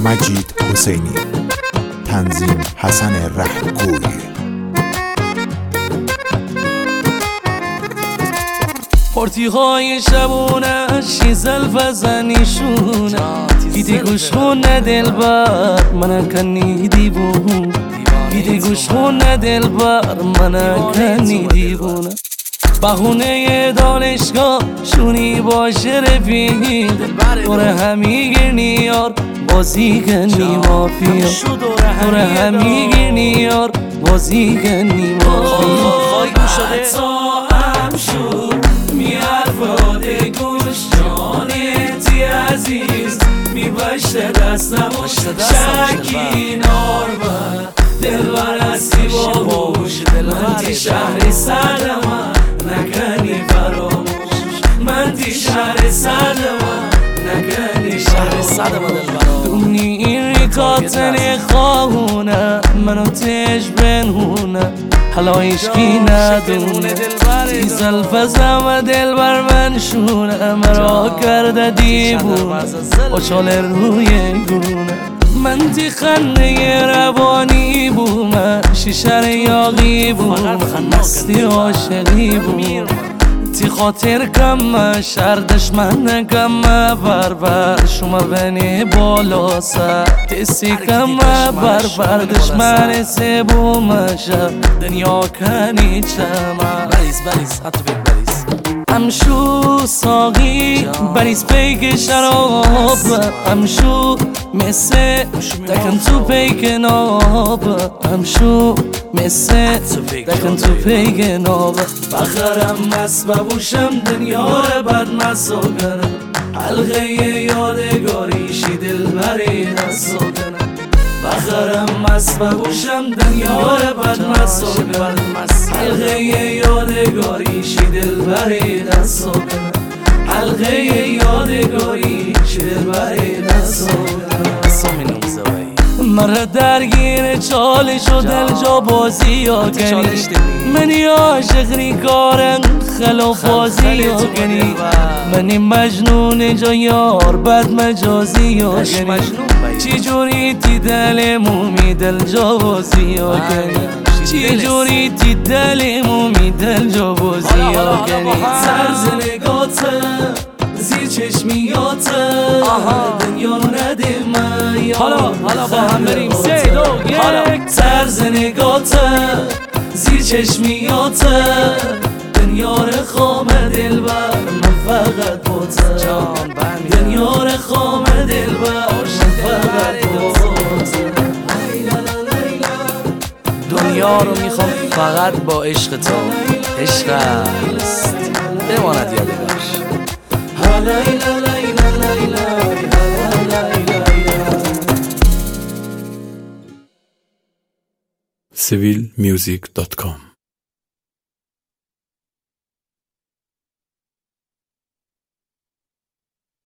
مجید حسینی، تنظیم حسن رهگوی. پارتی های شبونش یه زلف زنیشونه، دیدی گوش خونه دلبر من کنی دیوونه، دیدی گوش خونه دلبر من کنی دیوونه. بهونه دانشگاه شونی باشه رفیق، دور همی گرنی یار بازی کنی مافیا، دور همی گرنی یار بازی کنی مافیا. هم شد میارفاده گوش جانتی عزیز، میبشته دستم شکی نار بر دلبر هستی باهوش، من تی شهر صدم نکنی فراموش، من تی شهر صدم نکنی شهر صدم دونی این ریکاتن خواهونه منو تش بنهونه، حالا ایشکی ندونه تی زلفزم دلبر من شونه، مرا کرده دیوونه خوشحال روی گونه. من تی خنده روانی بومه، شیشه یاقی بومه، مستی عاشقی بومه، تی خاطر کم شردش من کم بربر شما بنی بالا سر تسی کم بربر دشمن سه بومشه دنیا کنی چما بریز حتی بریز امشو ساقی بریز پیک شراب، امشو مثل دکن تو پیک ناب، امشو مثل دکن تو پیک ناب. بخرم مست ببوشم دنیا رو بد مسا کنم، حلقه یادگاریشی دل بری دستا کنم. بخرم مست ببوشم دنیا رو بد مسا کنم، حلقه یادگاریشی دل بری دستا کنم، حلقه یادگاریشی دل بری دستا کنم. مرا درگیر چالش و دل جا بازی ها کنی، منی عاشق ریکارم خلاف بازی ها کنی، منی مجنون جا یار بد مجازی ها کنی، چی جوری تی دل مومی دل جا بازی ها کنی، چی جوری تی دل مومی دل جا بازی ها کنی. سرز نگاتم زیر چشمیاتم دنیا رو نده من، حالا با هم بریم 3 2 1. طرز نگاتم زیر چشمیاتم دنیا رو خام دلبر من فقط باتم، دنیا رو خام دلبر من فقط باتم. دنیا رو میخوام فقط با عشق تو، عشق است بماند یادگار. civilmusic.com